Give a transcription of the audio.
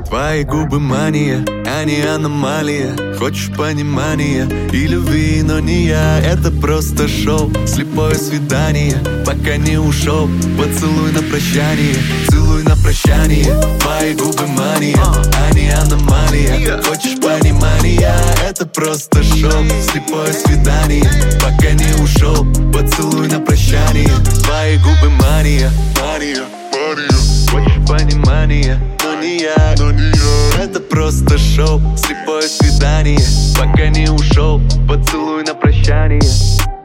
Твои губы мания, а не аномалия. Хочешь понимания и любви, но не я. Это просто шоу, слепое свидание. Пока не ушел, поцелуй на прощание. Целуй на прощание. Твои губы мания, а не аномалия. Хочешь понимания, это просто шоу, слепое свидание. Пока не ушел, поцелуй на прощание. Твои губы мания, мания, мания. Хочешь понимания, но не я. Это просто шоу, слепое свидание. Пока не ушел, поцелуй на прощание.